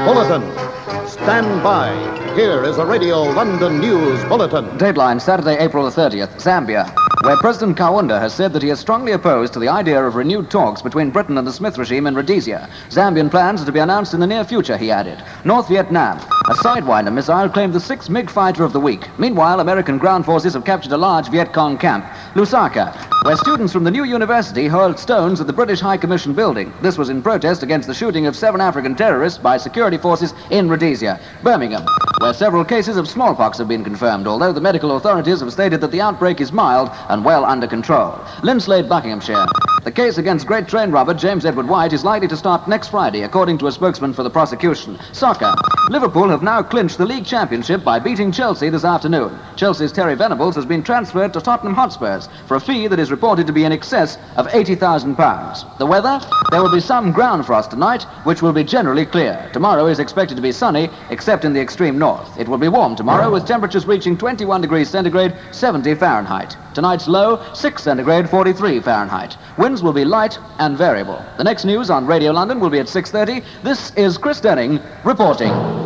Bulletin. Stand by. Here is a Radio London News Bulletin. Dateline, Saturday, April the 30th, Zambia, where President Kaunda has said that he is strongly opposed to the idea of renewed talks between Britain and the Smith regime in Rhodesia. Zambian plans are to be announced in the near future, he added. North Vietnam, a Sidewinder missile claimed the 6th MiG fighter of the week. Meanwhile, American ground forces have captured a large Viet Cong camp. Lusaka, where students from the new university hurled stones at the British High Commission building. This was in protest against the shooting of 7 African terrorists by security forces in Rhodesia. Birmingham, where several cases of smallpox have been confirmed, although the medical authorities have stated that the outbreak is mild and well under control. Linslade, Buckinghamshire. The case against great train robber James Edward White is likely to start next Friday, according to a spokesman for the prosecution. Soccer. Liverpool have now clinched the league championship by beating Chelsea this afternoon. Chelsea's Terry Venables has been transferred to Tottenham Hotspurs for a fee that is reported to be in excess of £80,000. The weather? There will be some ground frost tonight, which will be generally clear. Tomorrow is expected to be sunny, except in the extreme north. It will be warm tomorrow, with temperatures reaching 21 degrees centigrade, 70 Fahrenheit. Tonight's low, 6 centigrade, 43 Fahrenheit. Winds will be light and variable. The next news on Radio London will be at 6:30. This is Chris Denning reporting.